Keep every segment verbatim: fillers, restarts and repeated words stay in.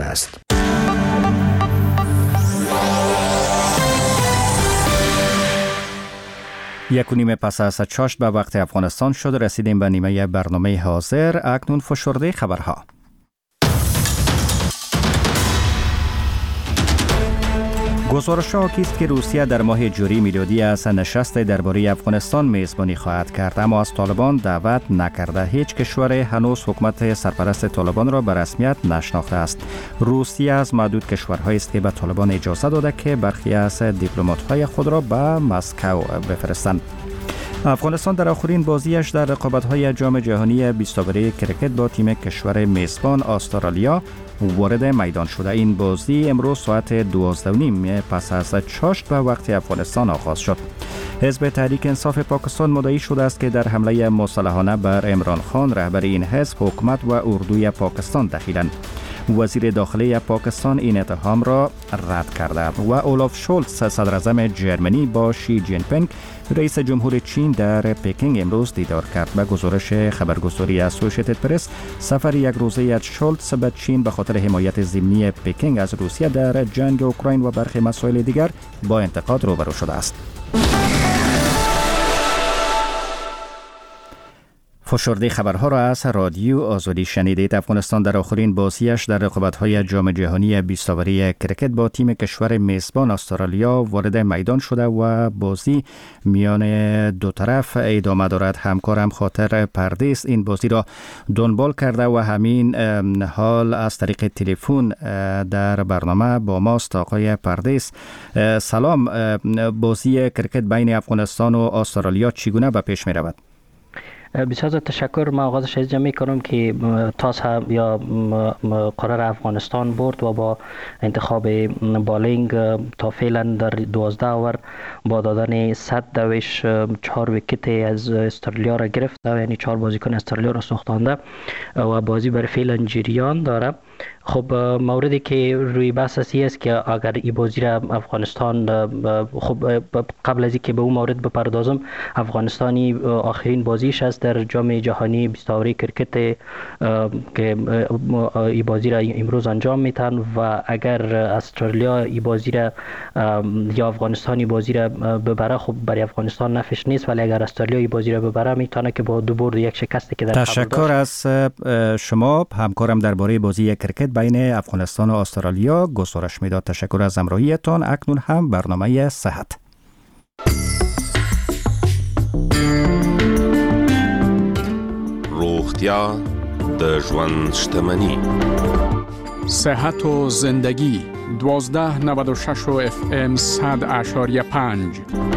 است. یک و نیم پس از چاشت به وقت افغانستان شد. رسیدیم به نیمه برنامه حاضر. اکنون فشرده خبرها. گزارش حاکی است که روسیه در ماه جوری میلادی از نشست درباره افغانستان میزبانی خواهد کرد، اما از طالبان دعوت نکرده. هیچ کشور هنوز حکومت سرپرست طالبان را به رسمیت نشناخته است. روسیه از معدود کشورهایی است که به طالبان اجازه داده که برخی از دیپلمات‌های خود را به مسکو بفرستند. افغانستان در آخرین بازیش در رقابت‌های جام جهانی بیست اوری کرکت با تیم کشور میزبان استرالیا وارد میدان شده. این بازی امروز ساعت دوازده و نیم پس از چاشت به وقت افغانستان آغاز شد. حزب تحریک انصاف پاکستان مدعی شده است که در حمله مسلحانه بر عمران خان رهبر این حزب حکومت و اردوی پاکستان دخیلند. وزیر داخلی پاکستان این اتهام را رد کرده و اولاف شولتز صدر اعظم جرمنی با شی جین پینگ رئیس جمهور چین در پکینگ امروز دیدار کرد. به گزارش خبرگزاری اسوسییتد پرس، سفر یک روزه از شولتز به چین به خاطر حمایت ضمنی پکینگ از روسیه در جنگ اوکراین و برخی مسائل دیگر با انتقاد روبرو شده است. فشرده خبرها را از رادیو آزادی شنیدید. افغانستان در آخرین بازیش در رقابت‌های جام جهانی بیست اوری کرکت با تیم کشور میزبان استرالیا وارد میدان شده و بازی میان دو طرف ادامه دارد. همکارم خاطر پردیس این بازی را دنبال کرده و همین حال از طریق تلفن در برنامه با ماست. آقای پردیس سلام، بازی کرکت بین افغانستان و استرالیا چگونه به پیش می رود؟ بسیار تشکر. من آغازش از جمع کنم که تاس یا قرار افغانستان برد و با انتخاب بالینگ تا فعلا در دوازده اوور با دادن صد دوش چهار ویکت از استرالیا را گرفته، یعنی چهار بازیکن استرالیا را سوختانده و بازی بر فعلا جریان داره. خب موردی که روی بحث اسی است که اگر این بازی را افغانستان، خب قبل از اینکه به اون مورد بپردازم، افغانستانی آخرین بازیش است در جام جهانی بیست اوری کرکت که این بازی را امروز انجام میتن و اگر استرالیا این بازی را یا افغانستانی بازی را ببره، خب برای افغانستان نفعش نیست، ولی اگر استرالیا این بازی را ببره میتونه که با دو برد یک شکستی که در تشکر از شما. همکارم درباره بازی کرکت بین افغانستان و استرالیا گزارش میداد. تشکر از همراهیتان. اکنون هم برنامه صحت. روغتیا د ژوند شتمنی. صحت و زندگی دوازده نود و شش و اف ام صد اشاریه پنج.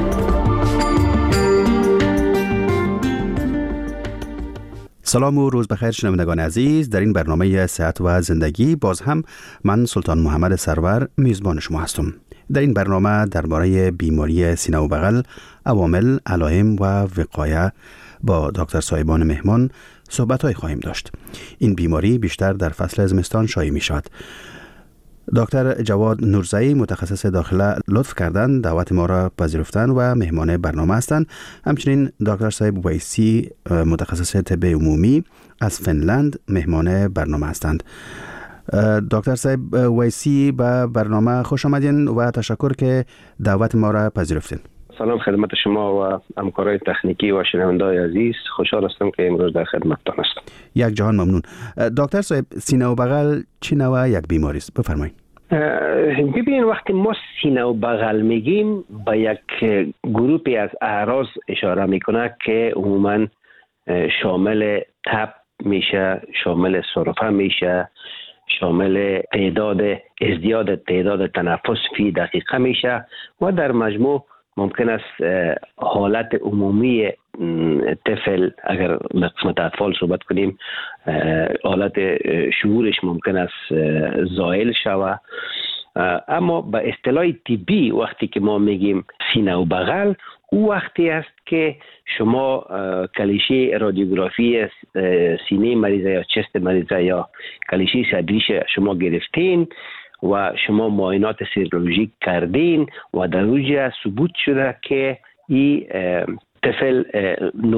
سلام و روز بخیر شنوندگان عزیز. در این برنامه صحت و زندگی باز هم من سلطان محمد سرور میزبان شما هستم. در این برنامه درباره بیماری سینه و بغل، عوامل، علائم و وقایه با دکتر صاحبان مهمان صحبت‌های خواهیم داشت. این بیماری بیشتر در فصل زمستان شایع می شود. دکتر جواد نورزایی متخصص داخله لطف کردن دعوت ما را پذیرفتن و مهمان برنامه هستند. همچنین دکتر صاحب ویسی متخصص طب عمومی از فنلند مهمان برنامه هستند. دکتر صاحب ویسی به برنامه خوش آمدین و تشکر که دعوت ما را پذیرفتین. سلام خدمت شما و همکارای تکنیکی و شنونده‌های عزیز. خوشحال هستم که امروز در خدمتتان هستم. یک جهان ممنون. دکتر صاحب، سینه و بغل چه نوع یک بیماری است؟ بفرمایید. ببینید، وقتی ما سینه و بغل میگیم به یک گروهی از اعراض اشاره میکنه که عموما شامل تب میشه، شامل سرفه میشه، شامل تعداد ازدیاد تعداد تنفس فی دقیقه میشه و در مجموع ممکن است حالت عمومی طفل، اگر قسمت اطفال صحبت کنیم، حالت شعورش ممکن است زائل شود. اما به اصطلاح طبی وقتی که ما میگیم سینه و بغل، او وقتی است که شما کلیشه رادیوگرافی سینه مریضه یا چست مریضه یا کلیشه صدریش شما گرفتین و شما معاینات سیرولوژیک کردین و در اوجه ثبوت شده که این طفل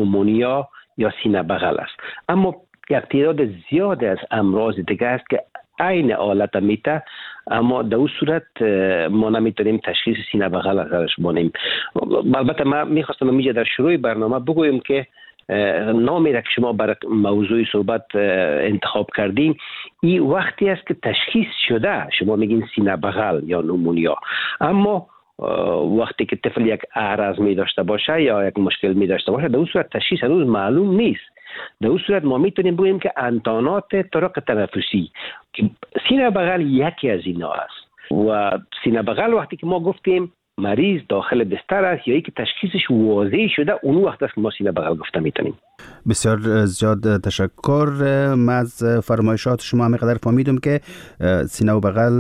نومونیا یا سینه بغل است. اما یک تعداد زیاد از امراض دیگه است که عین حالت میته، اما در اون صورت ما نمیتونیم تشخیص سینه بغل ازش بانیم. البته ما میخواستم میجا در شروع برنامه بگویم که نامی را که شما برای موضوع صحبت انتخاب کردین، این وقتی است که تشخیص شده شما میگین سینه بغل یا نمونیا، اما وقتی که طفل یک اعراض می داشته باشه یا یک مشکل می داشته باشه در اون صورت تشخیص هنوز معلوم نیست. در اون صورت ما میتونیم بگیم که انتانات طرق تنفسی، سینه بغل یکی از اینا است. و سینه بغل وقتی که ما گفتیم مریض داخل بستر است یا ای که تشخیصش واضح شده، اون وقت است که ما سینه بغل گفته میتونیم. بسیار زیاد تشکر. من از فرمایشات شما همینقدر فهمیدم که سینه و بغل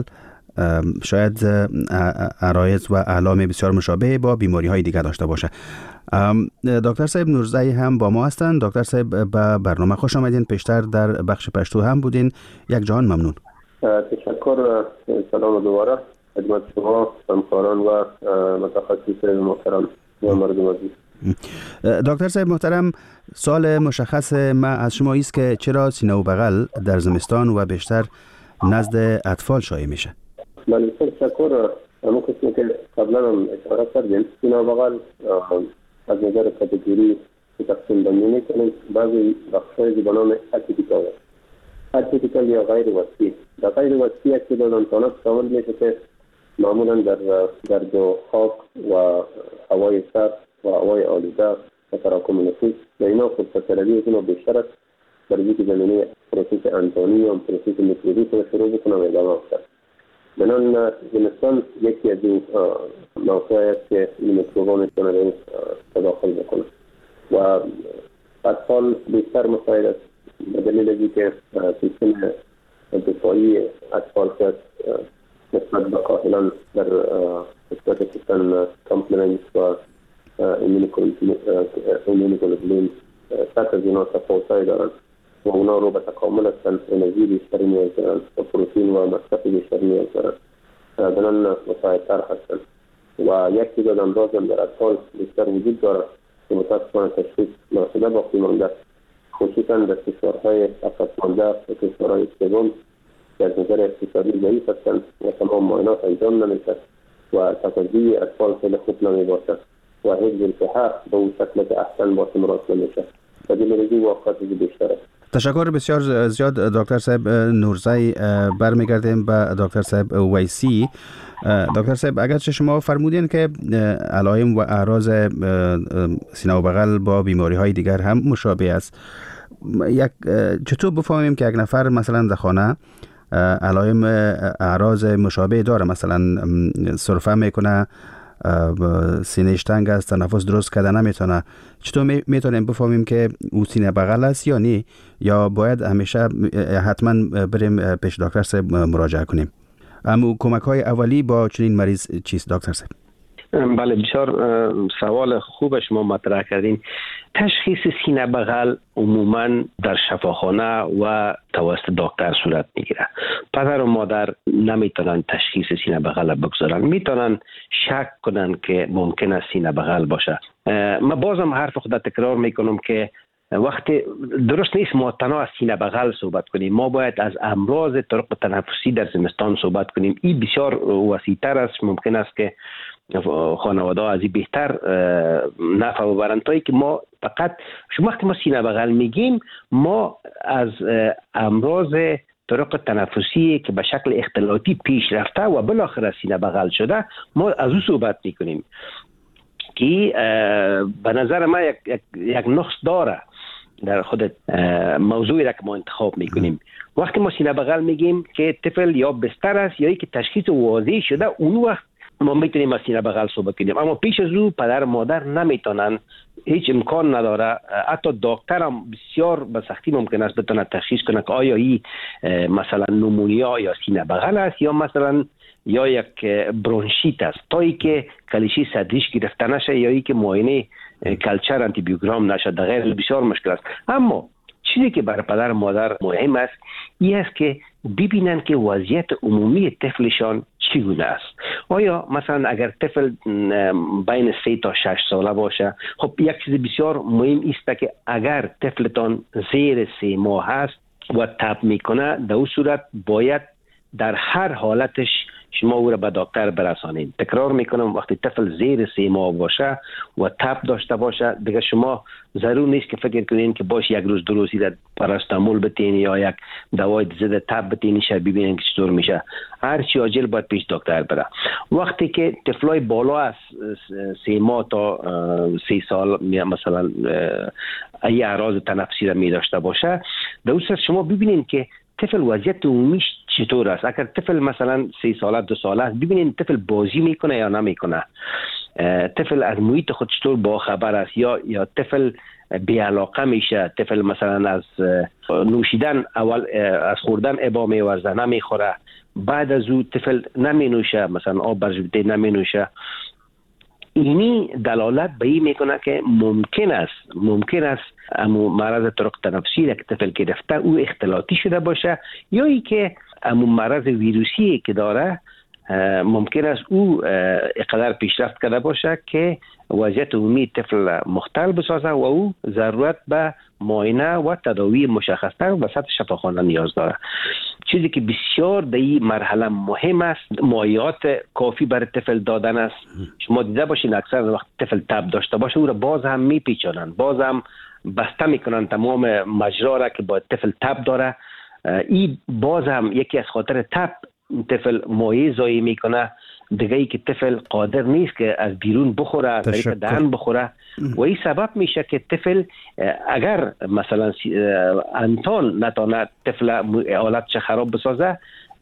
شاید عرایض و علائم بسیار مشابه با بیماری های دیگر داشته باشه. دکتر صاحب نورزی هم با ما هستند. دکتر صاحب به برنامه خوش آمدین. پیشتر در بخش پشتو هم بودین. یک جهان ممنون. تشکر. سلام دوباره خدمت شما همکاران و متخصص محترم و مردم عزیز. دکتر صاحب محترم، سوال مشخص ما از شما است که چرا سینه و بغل در زمستان و بیشتر نزد اطفال شایع میشه؟ بله تشکر. همون قسمی که قبلا هم اشاره کردیم، سینه و بغل از نظر کاتگوری تقسیم بندی میکنیم. بعضی بخش‌های به نام اتیپیکال اتیپیکال یا غیر وسیع. در غیر وسیع که در انتانات شامل میشه که معمولا در گرد و خاک و هوای سرد و هوای آلوده و تراکم نفوس و اینا خود پسروی از اینا بیشتر است. در این که زمینه پروسس انتانی یا پروسس میکروبی رو شروع بکنم ادامه افتاد. بنان زمستان یکی از این موقعی است که این میکروبا میتونه در این تداخل بکنه و اطفال بیشتر مساعد است به دلیل از اینکه سیستم دفاعی اطفال که نسبت به کاهلان در نسبت سیستم کامپلمنت و ایمونوگلوبولین سطح از اینا تفاوت‌هایی دارند و اونا رو به تکامل هستند. انرژی بیشتری نیاز دارند و پروتئین و مصرف بیشتری نیاز دارند، بنان مساعدتر هستند. و یک دیگر امراض هم در اطفال بیشتر وجود دارد که متاسفانه تشخیص ناشده باقی مانده، خصوصا در کشورهای عقب مانده و کشورهای سوم که از نظر اقتصادی ضعیف هستند و تمام معاینات انجام نمیشد و تغذیه اطفال خیلی خوب نمیباشد و حفظ الصحه به اون شکل که احسن باشه مراد نمیشه. و دلیل واقعات بیشتر است. تشکر بسیار زیاد دکتر صاحب نورزی. برمیگردیم به دکتر صاحب ویسی. دکتر صاحب اگر شما فرمودین که علائم و اعراض سینه و بغل با بیماری های دیگر هم مشابه است، یک چطور بفهمیم که یک نفر مثلا در خانه علائم اعراض مشابه داره، مثلا سرفه میکنه، سینه‌اش تنگ است، تنفس درست کرده نمیتونه، چطور میتونیم بفهمیم که او سینه بغل است یا نه، یا باید همیشه حتما بریم پیش دکتر صاحب مراجعه کنیم؟ اما کمک های اولی با چنین مریض چیست دکتر صاحب؟ بله بسیار سوال خوب شما مطرح کردین. تشخیص سینه بغل عموما در شفاخانه و توسط دکتر صورت میگیره. پدر و مادر نمیتونن تشخیص سینه بغل بگذارن، میتونن شک کنن که ممکن است سینه بغل باشه. من بازم حرف خود تکرار میکنم که وقتی درست نیست ما تنها از سینه بغل صحبت کنیم، ما باید از امراض طرق تنفسی در زمستان صحبت کنیم. این بسیار وسیع‌تر است، ممکن است که خانواده ها از این بهتر نفع ببرند تا که ما فقط شما وقتی ما سینه بغل میگیم ما از امراض طرق تنفسی که به شکل اختلاطی پیش رفته و بالاخره سینه بغل شده ما از او صحبت میکنیم که به نظر من یک, یک, یک نقص داره در خود موضوعی را که ما انتخاب میکنیم. وقتی ما سینه بغل میگیم که طفل یا بستر است یا ای که تشخیص واضح شده، اون وقت ما میتونیم از سینه بغل صحبت کنیم. اما پیش از او پدر و مادر نمیتونن، هیچ امکان نداره، حتی دکتر هم بسیار به سختی ممکن است بتونه تشخیص کنه که آیا این مثلا نمونیا یا سینه بغل است یا مثلا یا یک برونشیت است، تا ای که کلیشه صدریش گرفته نشه یا ای که معاینه کلچر آنتی بیوگرام نشه، در غیر بسیار مشکل است. اما چیزی که برای پدر و مادر مهم است این است که ببینن که وضعیت عمومی طفلشان چگونه است. آیا مثلا اگر طفل بین سه تا شش ساله باشه، خب یک چیز بسیار مهم است که اگر طفلتان زیر سه ماه است و تب میکنه، در اون صورت باید در هر حالتش شما او را به دکتر برسانید. تکرار میکنم وقتی طفل زیر سه ماه باشه و تب داشته باشه، دیگه شما ضرور نیست که فکر کنین که باش یک روز دو روزی پاراستامول بتین یا یک دوای ضد تب بتین شب ببینین که چطور میشه. هر چی عاجل باید پیش دکتر بره. وقتی که طفلای بالا از سه ماه تا سی سال مثلا ای اعراض تنفسی را می داشته باشه، در اون صورت شما ببینین که طفل وضعیت عمومیش چطور است. اگر طفل مثلا سی ساله دو ساله است، ببینین طفل بازی میکنه یا نمیکنه، طفل از محیط خود چطور با خبر است، یا یا طفل بی علاقه میشه، طفل مثلا از نوشیدن اول از خوردن ابا میورزه نمیخوره، بعد از او طفل نمی نوشه، مثلا آب برجبته نمی نوشه. اینی دلالت به این میکنه که ممکن است ممکن است امو مرض طرق تنفسی را که طفل گرفته او اختلاطی شده باشه، یا ای که امو مرض ویروسی که داره ممکن است او اقدر پیشرفت کرده باشه که وضعیت عمومی طفل مختل بسازه و او ضرورت به معاینه و تداوی مشخص‌تر و سطح شفاخانه نیاز داره. چیزی که بسیار در این مرحله مهم است، مایعات کافی برای طفل دادن است. شما دیده باشین اکثر وقت طفل تب داشته باشه او را باز هم میپیچانن، باز هم بسته میکنن تمام مجرا را که با طفل تب داره. این باز هم یکی از خاطر تب طفل مایع ضایع میکنه، دیگه ای که طفل قادر نیست که از بیرون بخوره، از طریق دهن بخوره و این سبب میشه که طفل اگر مثلا انتان نتانه طفل حالتش خراب بسازه،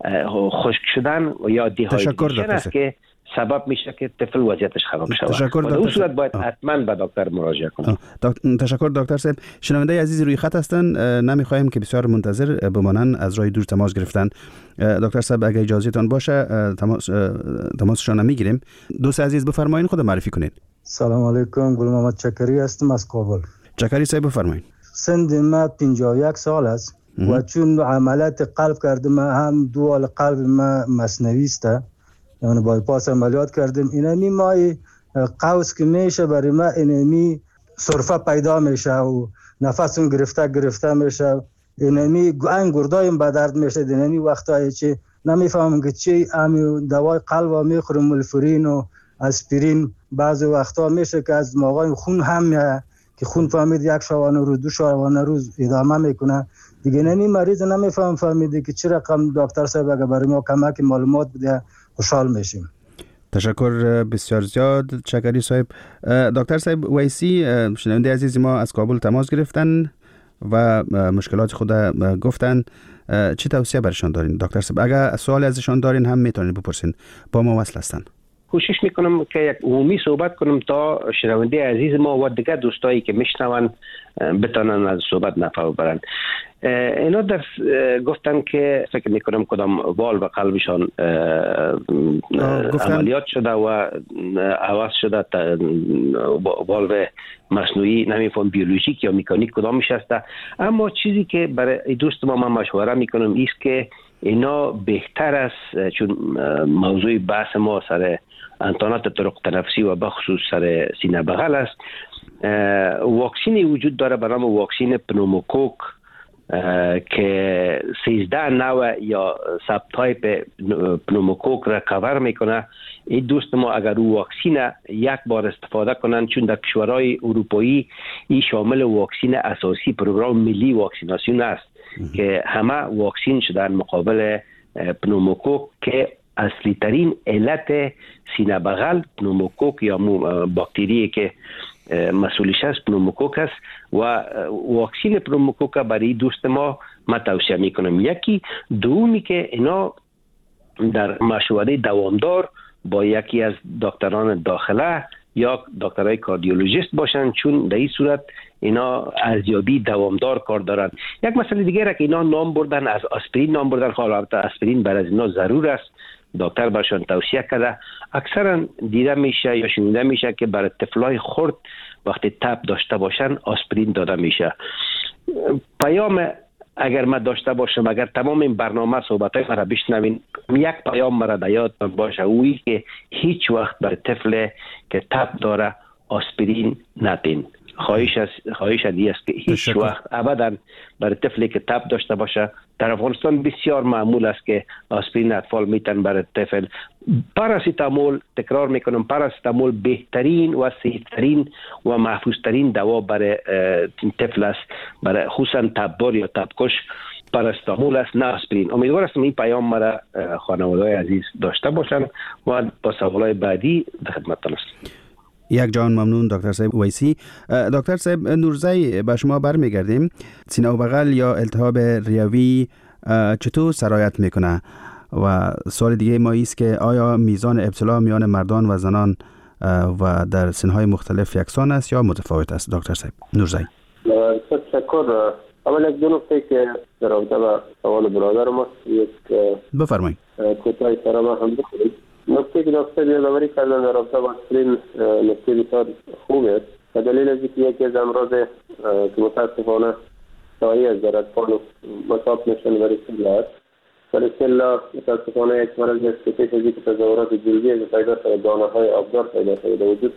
خشک شدن یا دیهایدریشن است که سبب میشه که طفل وضعیتش خراب شود. تشکر در اون صورت باید حتما به دکتر مراجعه کنه. تشکر دکتر صاحب. شنونده عزیز روی خط هستن، نمیخوایم که بسیار منتظر بمانن، از راه دور تماس گرفتن. دکتر صاحب اگه اجازه تان باشه تماس تماسشان میگیریم. دوست عزیز بفرمایید، خود معرفی کنید. سلام علیکم، گل محمد چکری هستم از کابل. چکری صاحب بفرمایید. سن ما پنجاه و یک سال است و چون عملیات قلب کردم، هم دوال قلب ما مصنوعی است، یعنی بایپاس عملیات کردیم. اینمی مای قوس که میشه برای ما، اینمی سرفه پیدا میشه و نفسم گرفته گرفته میشه، اینمی انگردایم به درد میشه. اینمی وقتایی چه نمیفهمم که چی امی دوای قلب میخورم، ملفورین و اسپرین، بعضی وقتا میشه که از موقع خون هم میاد که خون فهمید یک شبانه روز دو شبانه روز ادامه میکنه دیگه. نمی مریض نمیفهم فهمیده که چه رقم. دکتر صاحب اگه برای ما کمک معلومات بده خوشحال میشیم. تشکر بسیار زیاد چکری صاحب. دکتر صاحب ویسی شنونده عزیز ما از کابل تماس گرفتن و مشکلات خود گفتن. چه توصیه برشان دارین دکتر صاحب؟ اگر سوال ازشان دارین هم میتونید بپرسین، با ما وصل هستن. کوشش میکنم که یک عمومی صحبت کنم تا شنونده عزیز ما و دیگر دوستایی که میشنون بتانن از صحبت نفع ببرن. اینا در گفتن که فکر میکنم کدام والو قلبشان عملیات شده و عوض شده، والو مصنوعی، نمیفهم بیولوژیک یا مکانیک کدامش هسته. اما چیزی که برای دوست ما من مشوره میکنم ایست که اینا بهتر است، چون موضوع بحث ما سر انتانات طرق تنفسی و بخصوص سر سینه بغل است. واکسینی وجود داره به نام واکسین پنوموکوک که سیزده نوع یا سب تایپ پنوموکوک را کاور میکنه. این دوست ما اگر او واکسین یک بار استفاده کنند، چون در کشورهای اروپایی این شامل واکسین اساسی پروگرام ملی واکسیناسیون است که همه واکسین شدن مقابل پنوموکوک که اصلی ترین علت سینه بغل پنوموکوک یا باکتری که مسئولش است پنوموکوک است و واکسین پنوموکوک برای دوست ما ما توصیه میکنم. یکی دومی که اینا در مشوره دوامدار با یکی از دکتران داخله یا دکترای کاردیولوژیست باشن، چون در این صورت اینا ارزیابی دوامدار کار دارن. یک مسئله دیگه را که اینا نام بردن، از آسپرین نام بردن. خب البته آسپرین برای اینا ضرور است، دکتر برشان توصیه کرده. اکثرا دیده میشه یا شنیده میشه که برای طفلای خرد وقتی تب داشته باشن آسپرین داده میشه. پیام اگر ما داشته باشم، اگر تمام این برنامه صحبتای مرا بشنوین، یک پیام مرا در یادتان باشه، اویی که هیچ وقت برای طفل که تب داره آسپرین ندین. خواهش است خواهش دی است که هیچ تشکر. وقت ابدا برای طفلی که تب داشته باشه، در افغانستان بسیار معمول است که آسپرین اطفال میتن برای طفل. پاراسیتامول، تکرار میکنم، پاراسیتامول بهترین و سیفترین و محفوظترین دوا برای طفل است، برای خصوصا تبدار یا تبکش پاراسیتامول است، نه آسپرین. امیدوار هستم این پیام مرا خانواده‌های عزیز داشته باشند و با سوالای بعدی در خدمتتان هستم. یک جان ممنون دکتر صاحب ویسی. دکتر صاحب نورزی، به شما برمیگردیم. سینه و بغل یا التهاب ریوی چطور سرایت میکنه؟ و سوال دیگه ما است که آیا میزان ابتلا میان مردان و زنان و در سنهای مختلف یکسان است یا متفاوت است؟ دکتر صاحب نورزی. تشکر. اول یک دو نکته که در رابطه با سوال برادر ما یک بفرمایید. کوتاهی سره ما هم بکنیم. نکته که دکتر یادآوری کردن در رابطه با آسپرین نکته بسیار خوب است و دلیل از اینکه یکی از امراض که متاسفانه شایع است در اطفال مصاب میشن برای سیلا است. برای سیلا متاسفانه یک مرض است که پیش از اینکه تظاهرات جلدی از پیدا شود دانه های آبدار پیدا شود در وجود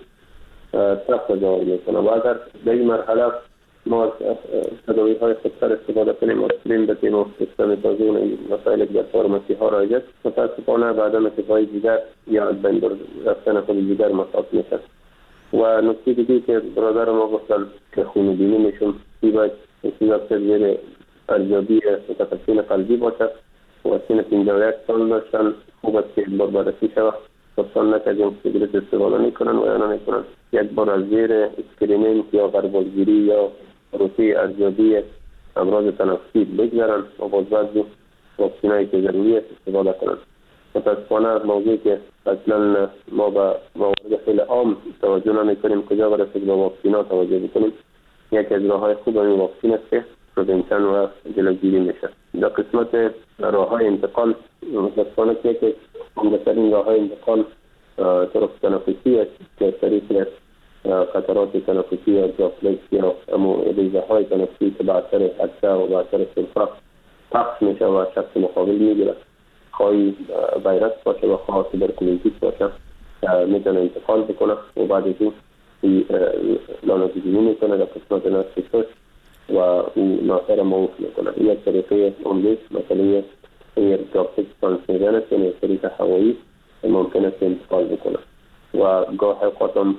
سخت تظاهر میکنه و اگر در این مرحله ما تداوی های خودسر استفاده کنیم آسپرین بتیم و سیستم تازه این مسائل در فارماسی ها رایجه، متاسفانه بعد از اتفاقی دیگر یا بین رفتن خود دیگر مصاب میشه. و نکته دیگه که برادر ما گفتن که خونبینی میشون ای باید استفاده زیر ارزیابی متخصصین قلبی باشه و سن پنجاه و یک سال داشتن خوب است که بار بررسی شود. خودشان نکردیم سیگرت استفاده میکنن و یا نمیکنن، یک بار از زیر اسکرینینگ یا غربالگیری یا روسی ارزیابی امراض تنفسی بگذارن و باز بعضی واکسینایی که ضروری است استفاده کنن. متاسفانه از موضوعی که اصلا ما به موارد خیلی عام توجه نمیکنیم کجا برسید با واکسینا توجه بکنیم. یکی از راههای خوب این واکسین است که پروونشن و جلوگیری میشه. در قسمت راههای انتقال متاسفانه که یکی عمده‌ترین راههای انتقال طرق تنفسی است که طریق خطرات تنفسی یا دراپلتس یا امو ریزه های تنفسی که به اثر عطسه و به اثر سرفه پخش میشه و شخص مقابل میگیره، خواهی ویروس باشه و خواهی تبرکلوزیس باشه میتونه انتقال بکنه و بعد از این لانوزیدینی میکنه در قسمت نفسیش و او ناصر موف میکنه. این یک طریقه عمده مثلا ایر دراپلتس ترانسمیشن است، یعنی طریق هوایی ممکن است انتقال بکنه و گاه اوقات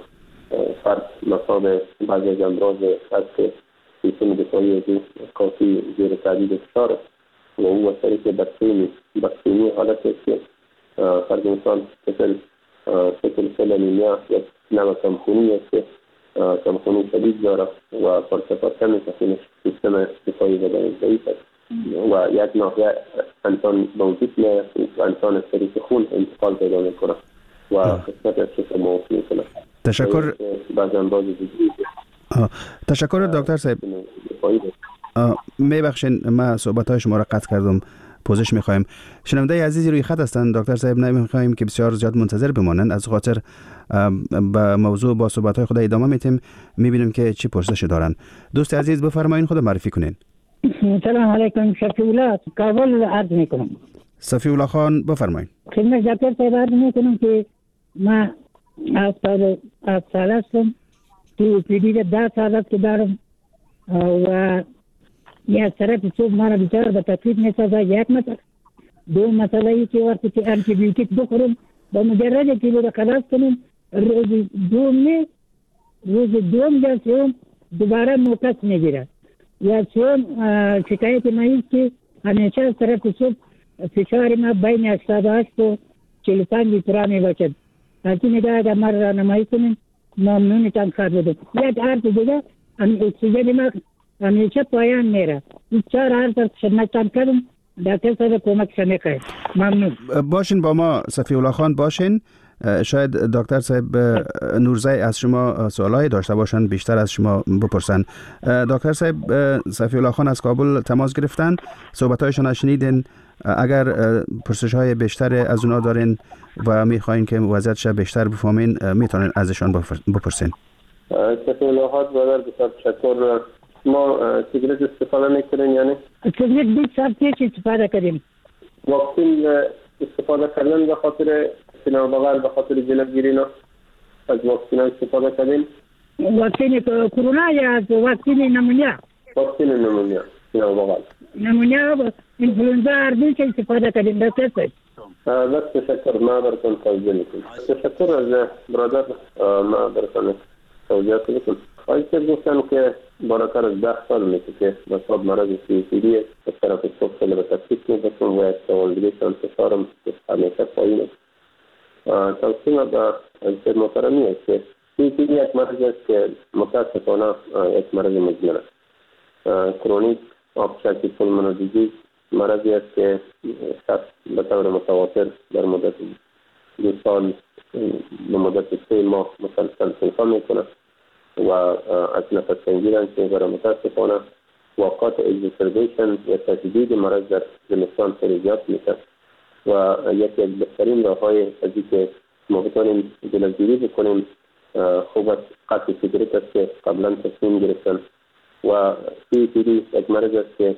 فرد مصاب بعضی از امراض هست که سیستم دفاعی از این کافی زیر تهدید فشار است و او از طریق بکتری بکتری حالت است که فرد انسان سکل سکل سل انیمیا یک نوع کمخونی است که کمخونی شدید داره و پرسپاسه میشه سیستم دفاعی بدن ضعیف است و یک ناحیه انسان به وجود میاد و انسان از طریق خون انتقال پیدا میکنه و قسمت از چشم موف میکنه. تشکر. تشکر دکتر صاحب. میبخشین ما صحبت های شما را قطع کردم، پوزش میخوایم. شنونده عزیزی روی خط هستند دکتر صاحب، نمیخوایم که بسیار زیاد منتظر بمانند، از خاطر به موضوع با صحبت های خود ادامه میتیم، میبینیم که چی پرسش دارن. دوست عزیز بفرمایید خود معرفی کنین. سلام علیکم، شفیع الله کابل عرض میکنم. صفی الله خان بفرمایید. خدمت دکتر صاحب عرض میکنم که ما از سال از سال هستم تو پیدی ده سال است که دارم و یک طرف صبح ما را بیچاره به تکلیف میسازه. یک مسئله دو مسئله ای که وقتی که انتی بیوتیک بخورم با مجرد که رو خلاص کنم روز دوم نه روز دوم یا سوم دوباره نوکس میگیره. یا سوم شکایت ما است که همیشه از طرف صبح فشار ما بین هشتاد و هشت و چهل و پنج پرا میباشد. از این نگاه اگر ما را نمایی کنیم ممنونتان خواهد بودم. یک عرض دیگه اکسیژن ما همیشه پایان میره. این چهار عرض خدمتتان کردم، دکتر صاحب کمک شما کنید. ممنون. باشین با ما صفی الله خان باشین. شاید دکتر صاحب نورزی از شما سوالایی داشته باشن بیشتر از شما بپرسن. دکتر صاحب صفی الله خان از کابل تماس گرفتن، صحبت‌هایشان شنیدین. اگر پرسش های بیشتر از اونا دارین و میخواین که وضعیتش بیشتر بفهمین میتونین ازشان بپرسین. صفی الله خان برادر بسیار تشکر. ما سیگرت استفاده میکنیم یعنی؟ سیگرت بیست سال پیش استفاده کردیم. واکسین استفاده کردن به خاطر سینه و بغل به خاطر جلوگیری نه از واکسین استفاده کردیم واکسین کرونا یا واکسین نمونیا؟ واکسین نمونیا یا بغل نمونیا و انفلونزا هر دوی که استفاده کردیم دکتر صاحب. بس تشکر. ما براتون توضیح میکنم. تشکر از برادر. ما براتون توضیح میکنم. خواهی که گفتن که بالاتر از ده سال میشه که مصاب مرض سی سی دی از طرف سوخته به تفکیک میبسون و یک سوالگیش انتشارم همیشه پایین است. توصیم به از محترمی است که سی سی دی یک مرض است که متاسفانه یک مرض مزمن است. کرونیک obstructive pulmonary disease مرضی است که شخص به طور متواتر در مدت دو سال به مدت سه ماه مسلسل سنفا میکنه و از نفس تنگی رنج میبره. متاسفانه واقعات اگزربیشن یا تشدید مرض در زمستان خیلی زیاد میشه و یکی از بهترین راههای از اینکه ما بتونیم جلوگیری بکنیم خوب است قطع سیگارت است که قبلا تصمیم گرفتن و سی سی دی یک مرض است که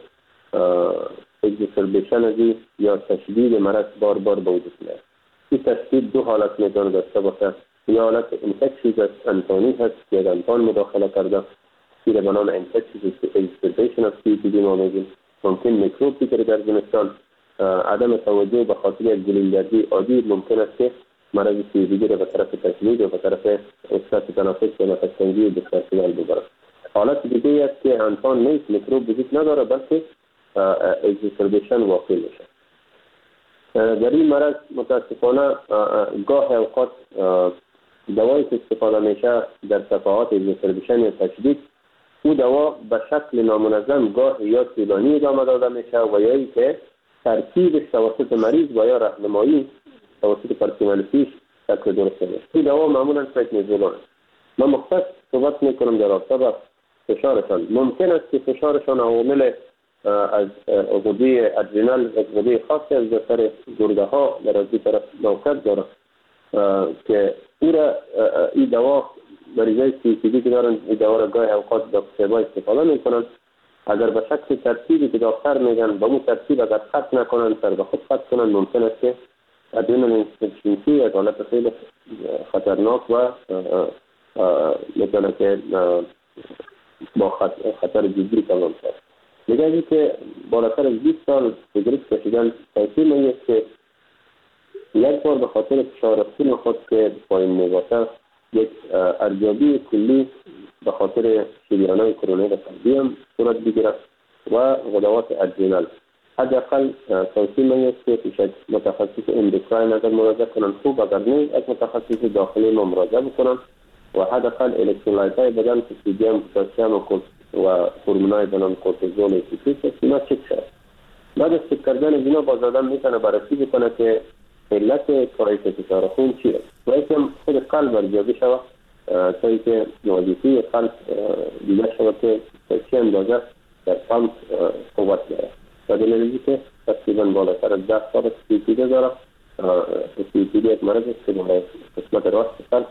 اگزربیشن ازی یا تشدید مرض بار بار به وجود میاد. این تشدید دو حالت میتونه داشته باشه. یا حالت انفکشیز است، انتانی هست که یک انتان مداخله کرده که به نام انفکشیز اگزربیشن از سی سی دی ما میگیم. ممکن میکروب بگیره در زمستان. عدم توجه به خاطر یک گلوله‌گردی عادی ممکن است که مرض سی سی دی را به طرف تشدید و به طرف احساس تنفس و نفس تنگی بسیار شدن ببره. حالت دیگه است که انسان نیست، میکروب وجود نداره بلکه اگزربیشن واقع میشه. در این مرض متاسفانه گاه اوقات دوایی که استفاده میشه در صفحات اگزربیشن یا تشدید او دوا به شکل نامنظم گاه یا طولانی ادامه داده میشه و یا ای که ترکیبش توسط مریض و یا راهنمایی توسط پرسنل پیش شکل درست میشه. این دوا معمولا پرتنیزولون است. من مختص صحبت میکنم در رابطه با فشارشان. ممکن است که فشارشان عوامل از غده ادرینال از غده خاصی از سر گرده ها در از طرف موقعیت داره که او را این دوا مریضای سی سی دی که دارن این دوا را گاهی اوقات دکترها استفاده میکنن. اگر به شکل ترتیبی که دکتر میگن به اون ترتیب اگر خط نکنن سر به خود خط کنن ممکن است که ادرینال اینسفیشنسی یک حالت خیلی خطرناک و میتونه که با خطر جدی تمام شد. دیگه ای که بالاتر از بیست سال سیگارت کشیدن تاثیر می‌یافت که یک بار به خاطر فشار خون خود که پایین می‌باشه یک ارزیابی کلی به خاطر شریان‌های کرونری قلبی هم صورت بگیرد و غدوات ادرینال. حداقل تاثیر می‌یافت که پیش از متخصص اندوکراین اگر مراجعه کنن خوب، اگر نه از متخصص داخلی ما مراجعه بکنن و حداقل الکترولایت‌های بدن که سدیم، پتاسیم و هورمونای به نام کورتیزول استیفیس اینا چک شد. بعد از چک کردن اینا باز آدم میتونه بررسی بکنه که علت کاهش فشار خون چیه و اینکه خود قلب ارزیابی شود تا اینکه وظیفه قلب دیده شود که چه اندازه در پمپ قوت داره. و دلیل که تقریبا بالاتر از ده سال سی سی دی داره. سی سی دی یک مرض است که در قسمت راست قلب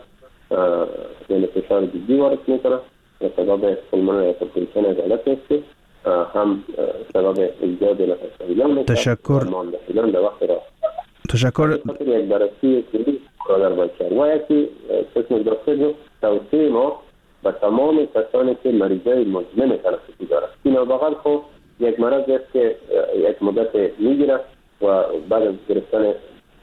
یعنی فشار جدی وارد میکنه و سبب پولمونری هایپرتنشن غلط است که هم سبب ایجاد نفس تنگی تشکر در وقت را تشکر یک بررسی کلی در بچه و یکی قسم دکتر جو توصیه ما به تمام کسانی که مریضای مزمن تنفسی دارند. این بغل خود یک مرض است که یک مدت میگیره و بعد از گرفتن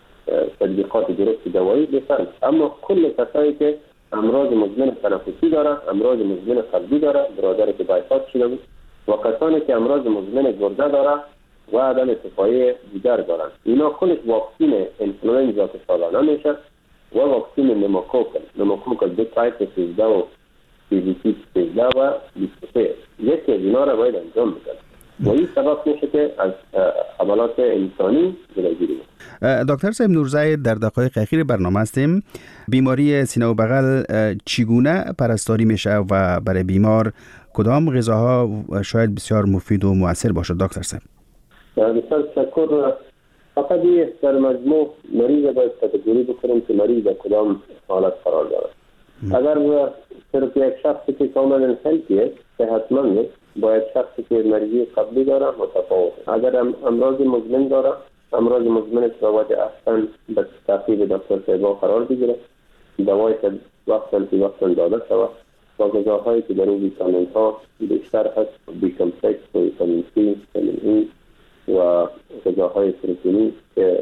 تطبیقات درست دوایی بهتر. اما کل کسایی که امراض مزمن تنفسی داره، امراض مزمن قلبی داره، برادری که بایپاس شده بود و کسانی که امراض مزمن گرده داره و عدم شفایی دیگر دارند، اینا کلش واکسین انفلوئنزا که سالانه میشه و واکسین نموکوک نموکوک دو تایپ سیزده و سی وی سی سیزده و بیست و سه یکی از اینا را باید انجام بکنه و این سبب میشه که از حملات انسانی جلوگیری کنه. دکتر صاحب نورزاید، در دقایق اخیر برنامه هستیم. بیماری سینه و بغل چگونه پرستاری میشه و برای بیمار کدام غذاها شاید بسیار مفید و مؤثر باشد دکتر صاحب؟ بسیار تشکر. فقط در مجموع مریض باید کاتگوری بکنیم که مریض در کدام حالت قرار داره. اگر صرف یک شخصی که کاملا هلتی است، صحتمند است، باید شخصی که مریضی قبلی داره متفاوت. اگر امراض مزمن داره، امراض مزمن باید احسن به تعقیب دکتر صاحب قرار بگیره، دوای که وقتا که وقتا داده شود با غذاهایی که در اون ویتامین ها بیشتر هست، بی کمپلکس و ویتامین سی، ویتامین ای و غذاهای پروتئینی که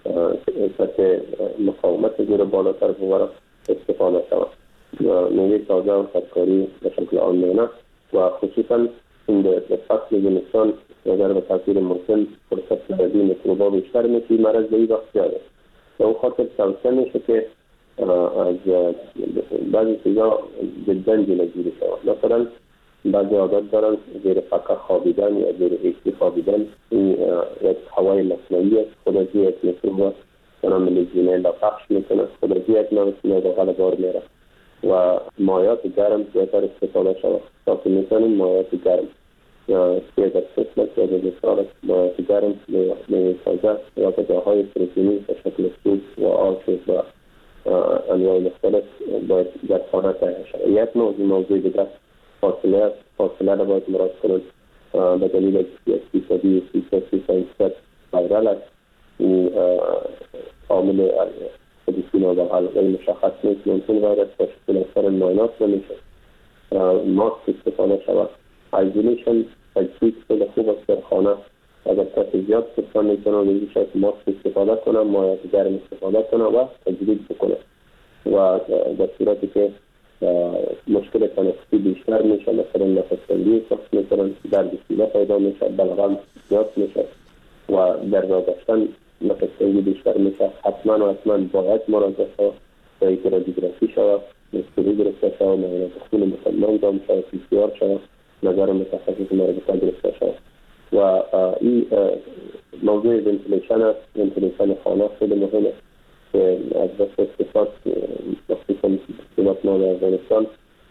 سطح مقاومت زیر بالاتر ببرد استفاده شود. میوه تازه و ترکاری به شکل آنلاینه و خصوصا این در فصل زمستان اگر به تاثیر موسم فرصت لرزی میکروبا بیشتر میشه، مرض به این وقت زیاده. به اون خاطر توصیه میشه که از بعضی چیزا جدا جلوگیری شود. مثلا بعضی عادت دارن زیر پکه خوابیدن یا زیر ایسی خوابیدن، این یک هوای مصنوعی خودازی یک میکروب به نام لیژیونلا پخش میکنه، خودازی یک نوسیله به غلبار میره و مایات گرم بهتر استفاده شود. تا که میتونیم مایات گرم سیز سسلت یا بزرگسالت مایات گرم میوه تازه یا غذاهای پروتئینی به شکل سوپ و آش و انواع مختلف باید در خانه تهیه شود. یک موضوع موضوع دیگر فاصله است. فاصله را باید مراعات کنند به دلیل یک فیصدی فیصد فیصد ویرال است. این عامل حدیثی نابحال ولی مشخص نیست، ممکن ویروس با شکل اکثر ماینات نمیشه. ماسک استفاده شود. ایزولیشن تجهیز خیلی خوب است در خانه. اگر کسی زیاد سرطان میکنه و شاید ماسک استفاده کنه، مایات گرم استفاده کنه و تجدید بکنه و در صورتی که مشکل تنفسی بیشتر میشه، مثلا نفس‌تنگی احساس میکنن، درد سینه پیدا میشه، بلغم زیاد میشه و در راه رفتن نفس‌تنگی بیشتر میشه، حتما و حتما باید مراجعه شود تا اینکه رادیوگرافی شود، مستری گرفته شود، معاینات خون مکمل انجام شود، پی سی آر شود، نظر متخصص مربوطه گرفته شود. و این موضوع ونتیلیشن است. ونتیلیشن خانه خیلی مهمه که از بس اقتصاد مخصوصا اقتصاد نام افغانستان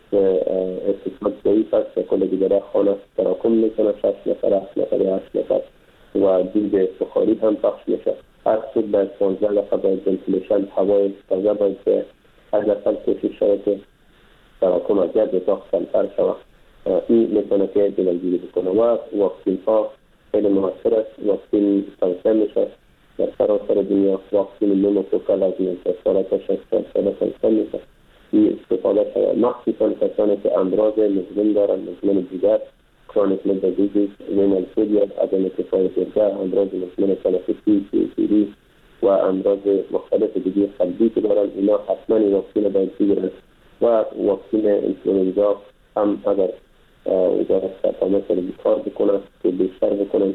اقتصاد ضعیف است و کل دیگره خانه تراکم میکنه، شش نفر، هشت نفر، هشت نفر و دود بخاری هم پخش میشه. هر سود باید پانزده دقیقه باید ونتیلیشن هوای تازه باید که حداقل کوشش شود که تراکم از گرد اتاق کمتر شود. این میتونه که جلوگیری بکنه و واکسین ها خیلی موثر است. واکسین توصیه میشه در سراسر دنیا. واکسین نوموکوکل از منتظرات شخص ساله توصیه میشه این استفاده شود، مخصوصا کسانی که امراض مزمن دارن، مزمن دیگر، کرونیک لیور دیزیز، رینال فیلیر، عدم کفایت جگر، امراض مزمن تنفسی، سی‌اوپی‌دی و امراض مختلف دیگه قلبی که دارن، اینا حتما این واکسین باید بگیرن و واکسین اینفلوئنزا هم اگر وزارت سلامت رو بیکار بکنن که بیشتر بکنن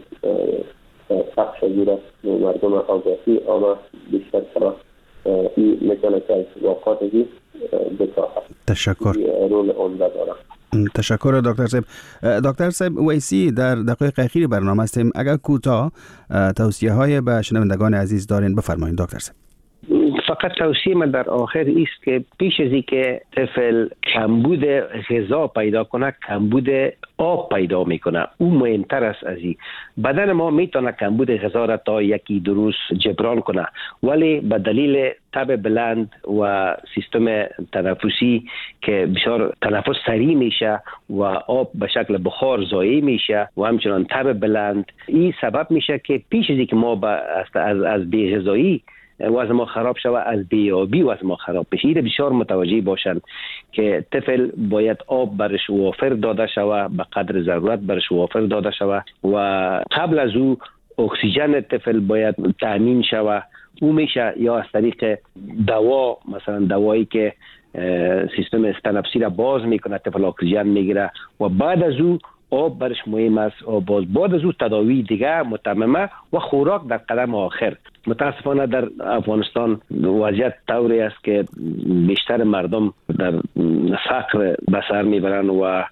پخش گیره و مردم آگاهی آمه بیشتر شود. این میتونه که از واقعات دیگه بکار هست. تشکر. رول عمده داره. تشکر دکتر صاحب. دکتر صاحب ویسی، در دقایق اخیر برنامه هستیم. اگر کوتاه توصیه های به شنوندگان عزیز دارین بفرمایید دکتر صاحب. فقط توصیه من در آخر است که پیش از اینکه طفل کمبود غذا پیدا کنه، کمبود آب پیدا میکنه. اون مهمتر است از این. بدن ما میتونه کمبود غذا را تا یکی دو روز جبران کنه، ولی به دلیل تب بلند و سیستم تنفسی که بسیار تنفس سریع میشه و آب به شکل بخار ضایع میشه و همچنان تب بلند، این سبب میشه که پیش از اینکه ما از از بی‌غذایی وزن ما خراب شود، از بیابی وزن ما خراب بشه. این بسیار متوجه باشند که طفل باید آب برش وافر داده شود، به قدر ضرورت برش وافر داده شود و قبل از او اکسیژن طفل باید تامین شود. او میشه یا از طریق دوا، مثلا دوایی که سیستم تنفسی را باز میکنه، طفل اکسیژن میگیره و بعد از او آب برش مهم است و باز بعد از او تداوی دیگه متممه و خوراک در قدم آخر. متاسفانه در افغانستان وضعیت طوری است که بیشتر مردم در فقر به سر میبرن و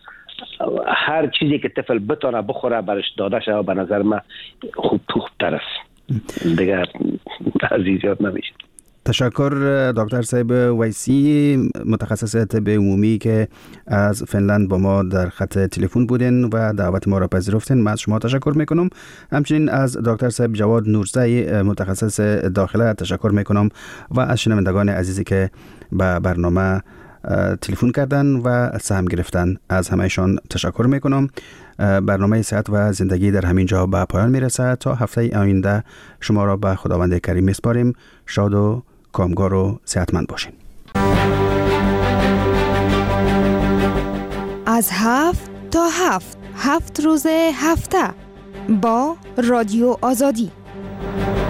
هر چیزی که طفل بتونه بخوره برش داده شود به نظر من خوب خوبتر است. دیگه عزیزیات نمیشه. تشکر دکتر صاحب ویسی، متخصص طب عمومی که از فنلند با ما در خط تلفن بودین و دعوت ما را پذیرفتین. من از شما تشکر میکنم. همچنین از دکتر صاحب جواد نورزی متخصص داخله تشکر میکنم و از شنوندگان عزیزی که به برنامه تلفن کردن و سهم گرفتن، از همهشان تشکر میکنم. برنامه صحت و زندگی در همین جا به پایان میرسه. تا هفته آینده شما را به خداوند کریم میسپاریم. شاد و کامگار و صحتمند باشین. از هفت تا هفت هفت روز هفته با رادیو آزادی.